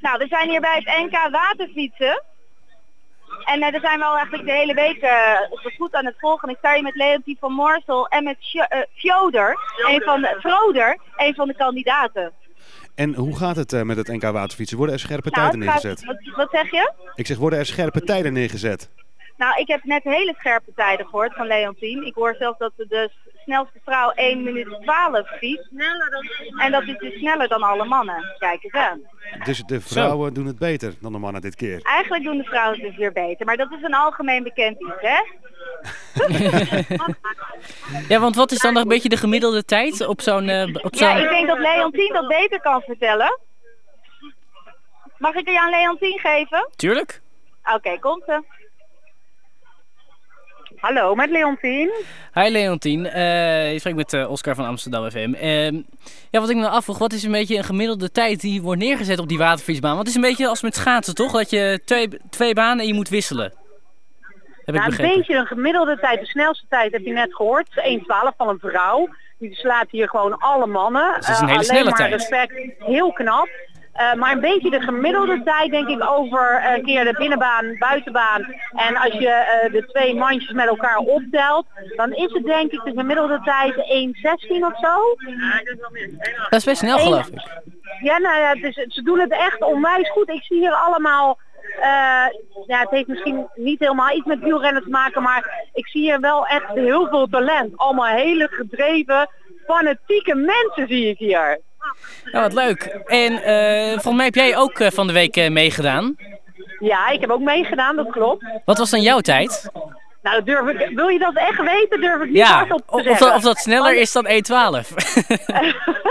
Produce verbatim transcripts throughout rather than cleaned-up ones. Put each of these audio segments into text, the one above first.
Nou, we zijn hier bij het N K waterfietsen. En uh, daar zijn we al eigenlijk de hele week uh, goed aan het volgen. Ik sta hier met Leontien van Moorsel en met Sjo- uh, Fjoder, een van de, Froder, een van de kandidaten. En hoe gaat het uh, met het N K waterfietsen? Worden er scherpe Nou, tijden gaat, neergezet? wat, wat zeg je? Ik zeg, worden er scherpe tijden neergezet? Nou, ik heb net hele scherpe tijden gehoord van Leontien. Ik hoor zelfs dat de snelste vrouw één minuut twaalf fietst. En dat is dus sneller dan alle mannen. Kijk eens aan. Dus de vrouwen Zo. doen het beter dan de mannen dit keer? Eigenlijk doen de vrouwen het dus weer beter. Maar dat is een algemeen bekend iets, hè? Ja, want wat is dan nog een beetje de gemiddelde tijd op zo'n... Uh, op zo'n... Ja, ik denk dat Leontien dat beter kan vertellen. Mag ik er je aan Leontien geven? Tuurlijk. Oké, okay, komt ze. Hallo, met Leontien. Hi Leontien, uh, je spreekt met uh, Oscar van Amsterdam F M. Uh, ja, wat ik me nou afvroeg, wat is een beetje een gemiddelde tijd die wordt neergezet op die waterfietsbaan? Want het is een beetje als met schaatsen, toch? Dat je twee, twee banen en je moet wisselen. Heb nou, ik een beetje een gemiddelde tijd, de snelste tijd heb je net gehoord. één twaalf van een vrouw. Die slaat hier gewoon alle mannen. Dus dat is een hele uh, snelle alleen maar tijd. Respect, heel knap. Uh, maar een beetje de gemiddelde tijd denk ik over een keer de binnenbaan, buitenbaan. En als je uh, de twee mandjes met elkaar optelt, dan is het denk ik de gemiddelde tijd één zestien of zo. Dat is best snel geloof ik. Ja, nou ja, het is, ze doen het echt onwijs goed. Ik zie hier allemaal, uh, ja, het heeft misschien niet helemaal iets met wielrennen te maken, maar ik zie hier wel echt heel veel talent. Allemaal hele gedreven, fanatieke mensen zie ik hier. Ja, wat leuk. En uh, volgens mij heb jij ook uh, van de week uh, meegedaan. Ja, ik heb ook meegedaan, dat klopt. Wat was dan jouw tijd? Nou, dat durf ik, wil je dat echt weten, durf ik niet ja, hardop te of, zeggen. of, of dat sneller is dan één twaalf. uh,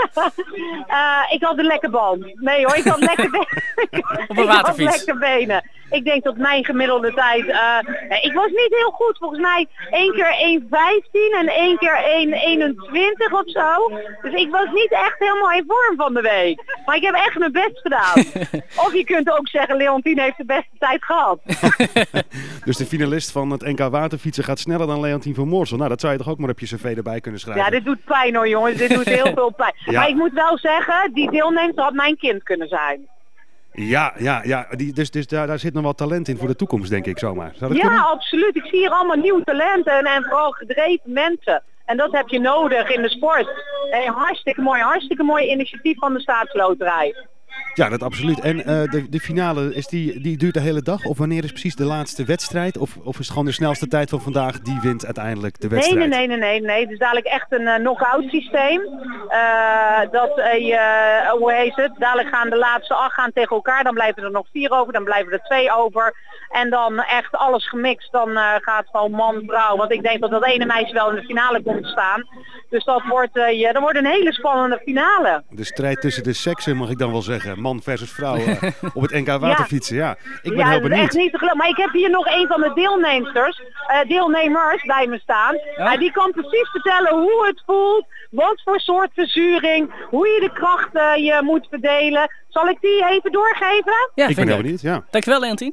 ik had een lekker band. Nee hoor, ik had lekker benen. Op een waterfiets. Ik had lekker benen. Ik denk dat mijn gemiddelde tijd... Uh, ik was niet heel goed. Volgens mij één keer één vijftien en één keer één eenentwintig of zo. Dus ik was niet echt helemaal in vorm van de week. Maar ik heb echt mijn best gedaan. Of je kunt ook zeggen, Leontien heeft de beste tijd gehad. Dus de finalist van het N K waterfietsen gaat sneller dan Leontien van Moorsel. Nou, dat zou je toch ook maar op je cv erbij kunnen schrijven? Ja, dit doet pijn hoor jongens. Dit doet heel veel pijn. Ja. Maar ik moet wel zeggen, die deelnemer had mijn kind kunnen zijn. Ja, ja, ja. Die, dus, dus daar, daar zit nog wat talent in voor de toekomst, denk ik zomaar. Zou dat ja, kunnen? absoluut. Ik zie hier allemaal nieuwe talenten en, en vooral gedreven mensen. En dat heb je nodig in de sport. Een hartstikke mooi, hartstikke mooi initiatief van de Staatsloterij. Ja, dat absoluut. En uh, de, de finale, is die, die duurt de hele dag? Of wanneer is precies de laatste wedstrijd? Of, of is het gewoon de snelste tijd van vandaag, die wint uiteindelijk de wedstrijd? Nee, nee, nee, nee, nee. Het is dadelijk echt een uh, knock-out systeem. Uh, dat, uh, hoe heet het? Dadelijk gaan de laatste acht gaan tegen elkaar. Dan blijven er nog vier over, dan blijven er twee over. En dan echt alles gemixt. Dan uh, gaat gewoon man, vrouw. Want ik denk dat dat ene meisje wel in de finale komt staan. Dus dat wordt, uh, ja, dat wordt een hele spannende finale. De strijd tussen de seksen, mag ik dan wel zeggen. Man versus vrouw uh, op het N K waterfietsen. Ja, ik ben ja, heel benieuwd. Echt niet te geloven. Maar ik heb hier nog een van de deelnemers, uh, deelnemers bij me staan. Ja? Uh, die kan precies vertellen hoe het voelt. Wat voor soort verzuring. Hoe je de krachten je moet verdelen. Zal ik die even doorgeven? Ja, ik ben heel benieuwd. Ja. Dankjewel, Leontien.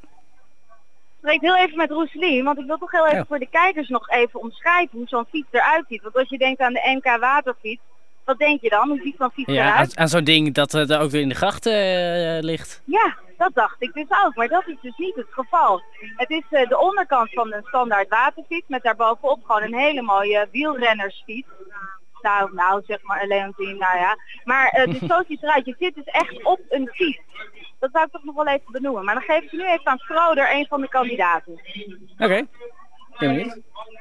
Ik spreek heel even met Roeselien, want ik wil toch heel even ja. voor de kijkers nog even omschrijven hoe zo'n fiets eruit ziet. Want als je denkt aan de N K waterfiets, wat denk je dan? Hoe ziet zo'n fiets ja, eruit? Aan, aan zo'n ding dat uh, er ook weer in de gracht uh, ligt. Ja, dat dacht ik dus ook, maar dat is dus niet het geval. Het is uh, de onderkant van een standaard waterfiets met daarbovenop gewoon een hele mooie wielrennersfiets. Nou, nou zeg maar Leontien, nou ja. Maar uh, dus zo ziet het eruit. Je zit dus echt op een fiets. Dat zou ik toch nog wel even benoemen. Maar dan geef ik nu even aan Froder, een van de kandidaten. Oké, okay. Benieuwd.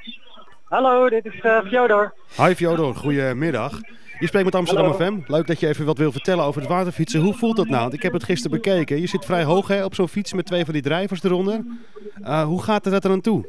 Hallo, dit is uh, Fjodor. Hi Fjodor, goedemiddag. Je spreekt met Amsterdam Hallo. F M. Leuk dat je even wat wil vertellen over het waterfietsen. Hoe voelt dat nou? Want ik heb het gisteren bekeken. Je zit vrij hoog hè, op zo'n fiets met twee van die drijvers eronder. Uh, hoe gaat het er aan toe?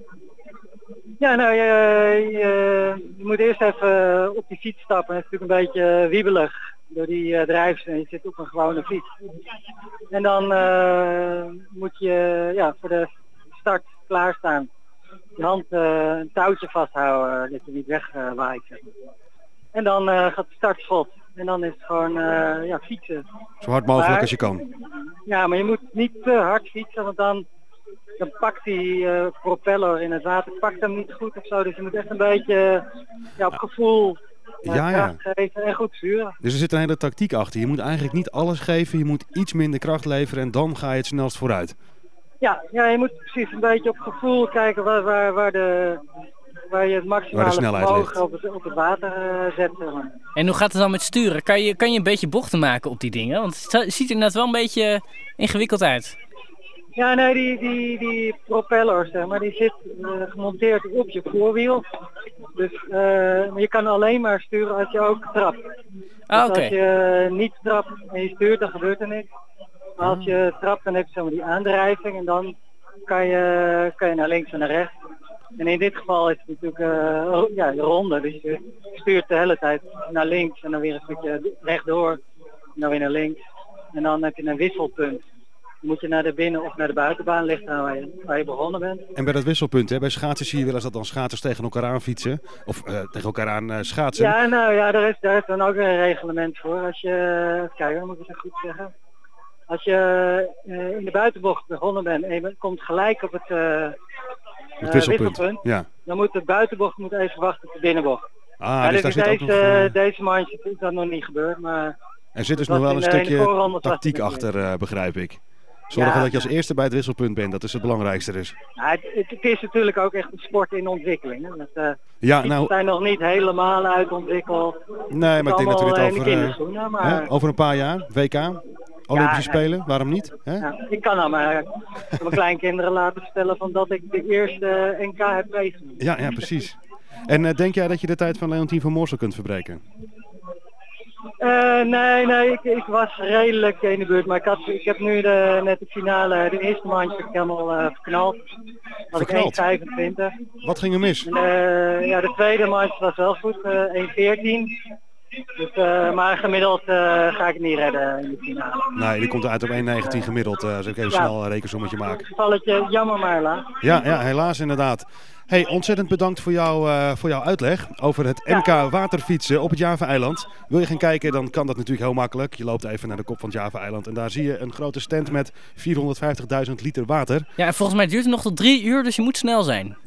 Ja, nou, je, je, je moet eerst even op die fiets stappen. Het is natuurlijk een beetje wiebelig door die uh, drijvers en je zit op een gewone fiets. En dan uh, moet je ja, voor de start klaarstaan. Je hand uh, een touwtje vasthouden, dat je niet wegwaait. Uh, en dan uh, gaat de startschot. En dan is het gewoon uh, ja, fietsen. Zo hard mogelijk maar, als je kan. Ja, maar je moet niet te hard fietsen, want dan, dan pakt die uh, propeller in het water pakt hem niet goed of zo. Dus je moet echt een beetje ja, op gevoel Maar Ja, ja. kracht geven en goed sturen. Dus er zit een hele tactiek achter. Je moet eigenlijk niet alles geven, je moet iets minder kracht leveren en dan ga je het snelst vooruit. Ja, ja, je moet precies een beetje op gevoel kijken waar, waar, waar, de, waar je het maximale snelheid vermogen ligt. op het, op het water uh, zet. Zeg maar. En hoe gaat het dan met sturen? Kan je, kan je een beetje bochten maken op die dingen? Want het ziet er net wel een beetje ingewikkeld uit. Ja, nee, die, die, die propeller, zeg maar, die zit uh, gemonteerd op je voorwiel. Dus uh, je kan alleen maar sturen als je ook trapt. Ah, Dus oké. als je uh, niet trapt en je stuurt, dan gebeurt er niks. Maar als je trapt, dan heb je zeg maar, die aandrijving en dan kan je, kan je naar links en naar rechts. En in dit geval is het natuurlijk uh, ja, de ronde, dus je stuurt de hele tijd naar links en dan weer een stukje rechtdoor. En dan weer naar links. En dan heb je een wisselpunt. Dan moet je naar de binnen- of naar de buitenbaan ligt aan waar je, waar je begonnen bent. En bij dat wisselpunt, hè, bij schaatsen zie je wel eens dat dan schaatsers tegen elkaar aan fietsen. Of uh, tegen elkaar aan uh, schaatsen. Ja, nou ja, daar is, daar is dan ook een reglement voor. Als je, kijk, dan moet ik het goed zeggen. Als je uh, in de buitenbocht begonnen bent en je komt gelijk op het, uh, Het uh, wisselpunt. wisselpunt, Ja. dan moet de buitenbocht moet even wachten op de binnenbocht. Ah, ja, dus dus daar in zit ook deze, nog, uh, deze mandje is dat nog niet gebeurd, maar er zit dus dat nog wel was een in de- in de stukje voorronde was tactiek het achter, uh, begrijp ik. Zorgen Ja. dat je als eerste bij het wisselpunt bent, dat is het belangrijkste dus. ja, het, het, het is natuurlijk ook echt een sport in ontwikkeling. Hè. Dat, uh, Ja, die nou, zijn nog niet helemaal uitontwikkeld. nee, maar ik denk dat we dit allemaal, uh, in de over, uh, kinderschoenen, maar- hè, over een paar jaar, W K, Olympische Ja, Spelen, waarom niet? Hè? Ja, ik kan nou maar mijn kleinkinderen laten vertellen van dat ik de eerste N K heb meegemaakt. Ja, ja, precies. En uh, denk jij dat je de tijd van Leontien van Moorsel kunt verbreken? Uh, nee, nee, ik, ik was redelijk in de buurt, maar ik, had, ik heb nu de, net de finale, de eerste mandje heb ik helemaal uh, verknald. Was ik Verknald? één vijfentwintig. Wat ging er mis? En, uh, ja, de tweede mandje was wel goed, uh, één veertien. Dus, uh, maar gemiddeld uh, ga ik het niet redden in de finale. Nee, die komt uit op één negentien gemiddeld, uh, als ik even Ja. snel een rekensommetje maak. Gevalletje, jammer maar helaas. Ja, ja, helaas inderdaad. Hey, ontzettend bedankt voor, jou, uh, voor jouw uitleg over het N K waterfietsen op het Java-eiland. Wil je gaan kijken, dan kan dat natuurlijk heel makkelijk. Je loopt even naar de kop van het Java-eiland en daar zie je een grote stand met vierhonderdvijftigduizend liter water. Ja, en volgens mij duurt het nog tot drie uur, dus je moet snel zijn.